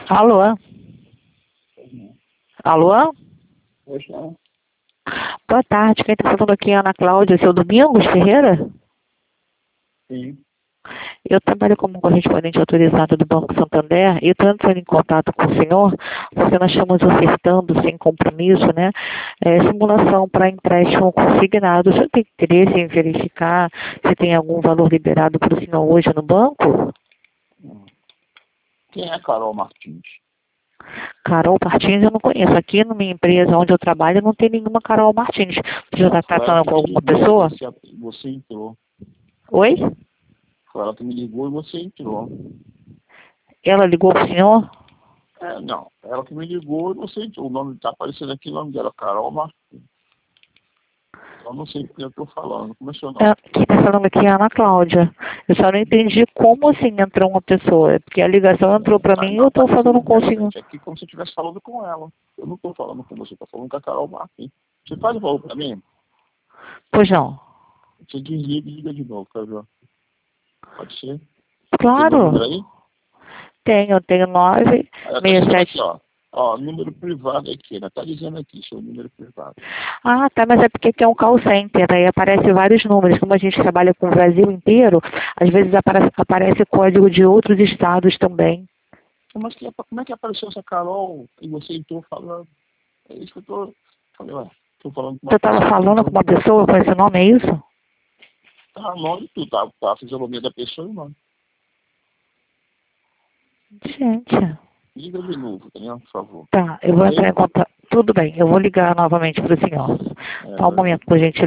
Alô? Alô? Pois não. Boa tarde, quem está falando aqui é a Ana Cláudia, seu Domingos Ferreira? Sim. Eu trabalho como correspondente autorizado do Banco Santander e estou entrando em contato com o senhor, porque nós estamos ofertando, sem compromisso, né, simulação para empréstimo consignado. O senhor tem interesse em verificar se tem algum valor liberado para o senhor hoje no banco? Quem é a Carol Martins? Carol Martins eu não conheço. Aqui na minha empresa onde eu trabalho não tem nenhuma Carol Martins. Você já está tratando com alguma pessoa? Você entrou. Oi? Foi ela que me ligou e você entrou. Ela ligou para o senhor? Não. Ela que me ligou e você entrou. O nome está aparecendo aqui, o nome dela é Carol Martins. Eu não sei porque eu estou falando. Como é seu nome? Quem está falando aqui é a Ana Cláudia. Eu só não entendi como assim entrou uma pessoa. Porque a ligação entrou para mim e eu estou falando com o senhor. É aqui como se eu estivesse falando com ela. Eu não estou falando com você, estou falando com a Carol Martins. Você faz o valor para mim? Pois não. Você desliga e liga de novo, quer ver? Pode ser? Claro. Tem meu número aí? Tenho 967. Ó, número privado aqui, né? Tá dizendo aqui, seu número privado. Ah, tá, mas é porque aqui é um call center, aí aparece vários números. Como a gente trabalha com o Brasil inteiro, às vezes aparece código de outros estados também. Mas como é que apareceu essa Carol e você entrou falando? É isso que eu tô falando. Tô falando com uma Você estava falando com uma pessoa com esse nome, é isso? Tá, o nome tudo, tá a fisionomia da pessoa e o nome. Gente. Liga de novo, tá, por favor. Tá, eu vou entrar em contato. Tudo bem, eu vou ligar novamente para o senhor. Tá um momento, por gentileza.